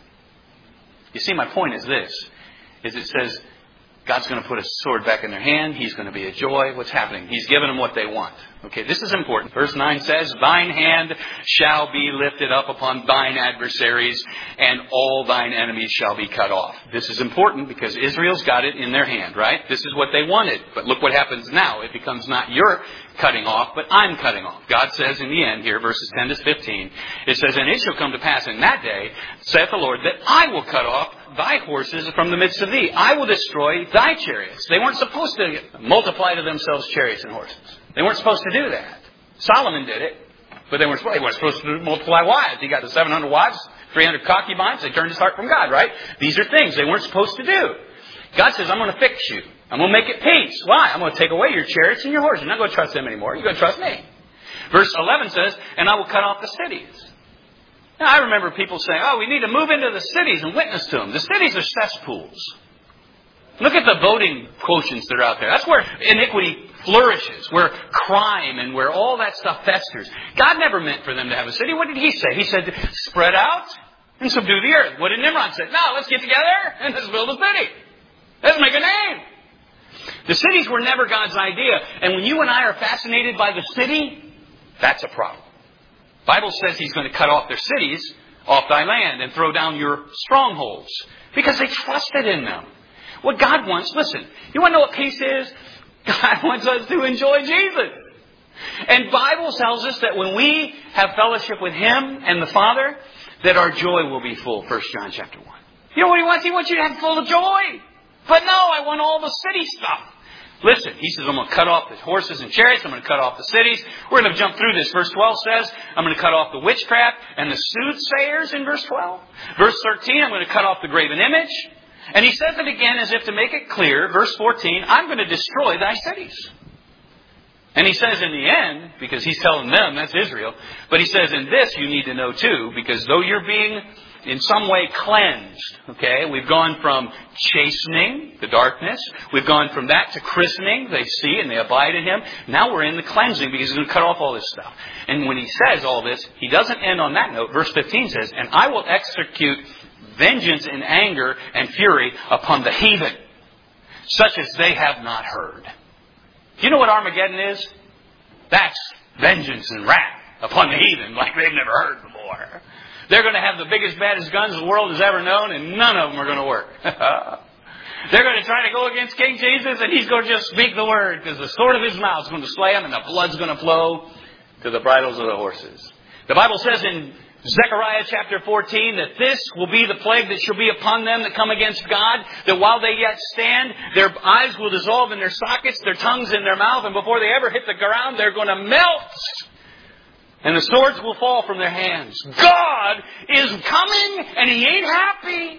You see, my point is this, is it says God's going to put a sword back in their hand. He's going to be a joy. What's happening? He's given them what they want. Okay, this is important. Verse nine says, thine hand shall be lifted up upon thine adversaries, and all thine enemies shall be cut off. This is important because Israel's got it in their hand, right? This is what they wanted. But look what happens now. It becomes not your cutting off, but I'm cutting off. God says in the end here, verses ten to fifteen, it says, and it shall come to pass in that day, saith the Lord, that I will cut off thy horses from the midst of thee. I will destroy thy chariots. They weren't supposed to multiply to themselves chariots and horses. They weren't supposed to do that. Solomon did it, but they weren't, they weren't supposed to multiply wives. He got the seven hundred wives, three hundred concubines. They turned his heart from God, right? These are things they weren't supposed to do. God says, I'm going to fix you. I'm going to make it peace. Why? I'm going to take away your chariots and your horses. You're not going to trust them anymore. You're going to trust me. Verse eleven says, and I will cut off the cities. Now, I remember people saying, oh, we need to move into the cities and witness to them. The cities are cesspools. Look at the voting quotients that are out there. That's where iniquity flourishes, where crime and where all that stuff festers. God never meant for them to have a city. What did He say? He said, spread out and subdue the earth. What did Nimrod say? No, let's get together and let's build a city. Let's make a name. The cities were never God's idea. And when you and I are fascinated by the city, that's a problem. The Bible says He's going to cut off their cities off thy land and throw down your strongholds because they trusted in them. What God wants, listen, you want to know what peace is? God wants us to enjoy Jesus. And Bible tells us that when we have fellowship with Him and the Father, that our joy will be full. First John chapter one. You know what He wants? He wants you to have full of joy. But no, I want all the city stuff. Listen, He says, I'm going to cut off the horses and chariots. I'm going to cut off the cities. We're going to jump through this. Verse twelve says, I'm going to cut off the witchcraft and the soothsayers in verse twelve. Verse thirteen, I'm going to cut off the graven image. And He says it again as if to make it clear. Verse fourteen, I'm going to destroy thy cities. And He says in the end, because He's telling them, that's Israel, but He says in this you need to know too, because though you're being in some way cleansed, okay, we've gone from chastening, the darkness, we've gone from that to christening, they see and they abide in Him. Now we're in the cleansing because He's going to cut off all this stuff. And when He says all this, He doesn't end on that note. Verse fifteen says, and I will execute vengeance and anger and fury upon the heathen, such as they have not heard. Do you know what Armageddon is? That's vengeance and wrath upon the heathen like they've never heard before. They're going to have the biggest, baddest guns the world has ever known, and none of them are going to work. They're going to try to go against King Jesus, and He's going to just speak the word, because the sword of His mouth is going to slay them, and the blood's going to flow to the bridles of the horses. The Bible says in Zechariah chapter fourteen that this will be the plague that shall be upon them that come against God, that while they yet stand, their eyes will dissolve in their sockets, their tongues in their mouth, and before they ever hit the ground, they're going to melt. And the swords will fall from their hands. God is coming and He ain't happy.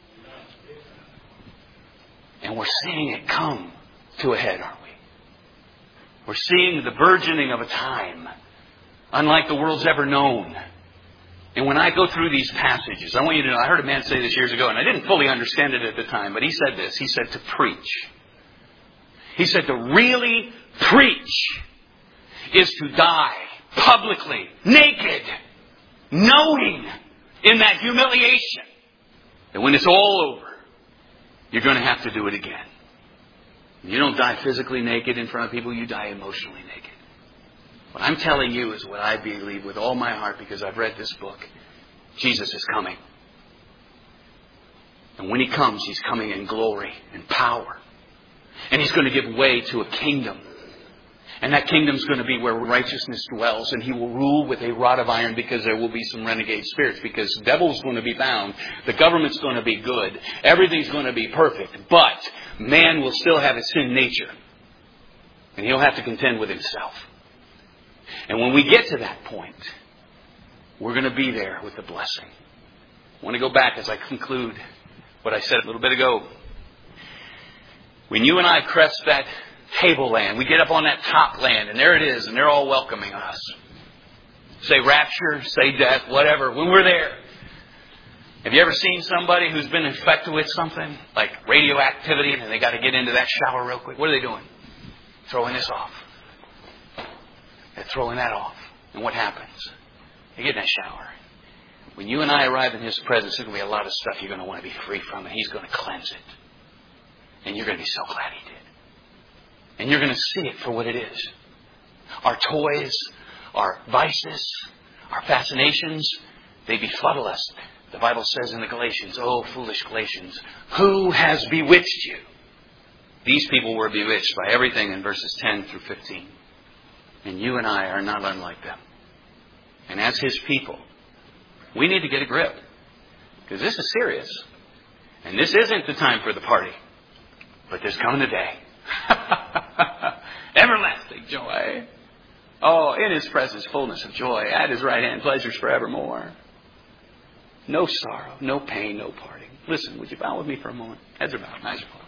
And we're seeing it come to a head, aren't we? We're seeing the burgeoning of a time unlike the world's ever known. And when I go through these passages, I want you to know, I heard a man say this years ago, and I didn't fully understand it at the time, but he said this. He said to preach. He said to really preach is to die publicly, naked, knowing in that humiliation that when it's all over, you're going to have to do it again. You don't die physically naked in front of people, you die emotionally naked. What I'm telling you is what I believe with all my heart because I've read this book. Jesus is coming. And when He comes, He's coming in glory and power. And He's going to give way to a kingdom. And that kingdom's going to be where righteousness dwells. And He will rule with a rod of iron because there will be some renegade spirits. Because the devil's going to be bound. The government's going to be good. Everything's going to be perfect. But man will still have a sin nature. And he'll have to contend with himself. And when we get to that point, we're going to be there with the blessing. I want to go back as I conclude what I said a little bit ago. When you and I crest that tableland, we get up on that top land, and there it is, and they're all welcoming us. Say rapture, say death, whatever. When we're there, have you ever seen somebody who's been infected with something like radioactivity, and they got to get into that shower real quick? What are they doing? Throwing this off. They're throwing that off. And what happens? They get in that shower. When you and I arrive in His presence, there's going to be a lot of stuff you're going to want to be free from, and He's going to cleanse it. And you're going to be so glad He did. And you're going to see it for what it is. Our toys, our vices, our fascinations, they befuddle us. The Bible says in the Galatians, "Oh, foolish Galatians, who has bewitched you?" These people were bewitched by everything in verses ten through fifteen. And you and I are not unlike them. And as His people, we need to get a grip. Because this is serious. And this isn't the time for the party. But there's coming a day. Everlasting joy. Oh, in His presence, fullness of joy. At His right hand, pleasures forevermore. No sorrow, no pain, no parting. Listen, would you bow with me for a moment? Heads are bowed, eyes are closed.